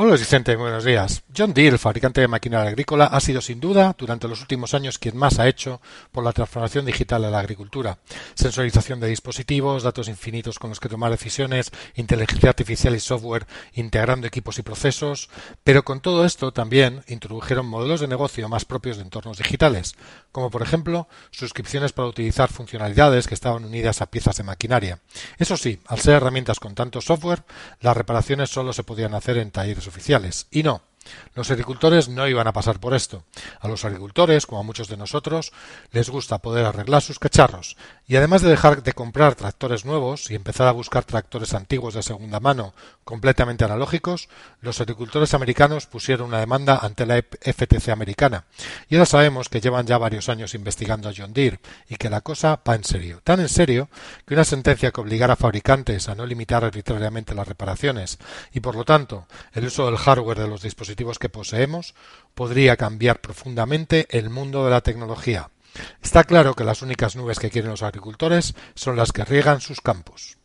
Hola Vicente, buenos días. John Deere, el fabricante de maquinaria agrícola, ha sido sin duda durante los últimos años quien más ha hecho por la transformación digital de la agricultura. Sensorización de dispositivos, datos infinitos con los que tomar decisiones, inteligencia artificial y software integrando equipos y procesos, pero con todo esto también introdujeron modelos de negocio más propios de entornos digitales, como por ejemplo suscripciones para utilizar funcionalidades que estaban unidas a piezas de maquinaria. Eso sí, al ser herramientas con tanto software, las reparaciones solo se podían hacer en talleres oficiales. Y no, los agricultores no iban a pasar por esto. A los agricultores, como a muchos de nosotros, les gusta poder arreglar sus cacharros. Y además de dejar de comprar tractores nuevos y empezar a buscar tractores antiguos de segunda mano, completamente analógicos, los agricultores americanos pusieron una demanda ante la FTC americana. Y ahora sabemos que llevan ya varios años investigando a John Deere y que la cosa va en serio. Tan en serio que una sentencia que obligara a fabricantes a no limitar arbitrariamente las reparaciones y, por lo tanto, el uso del hardware de los dispositivos que poseemos podría cambiar profundamente el mundo de la tecnología. Está claro que las únicas nubes que quieren los agricultores son las que riegan sus campos.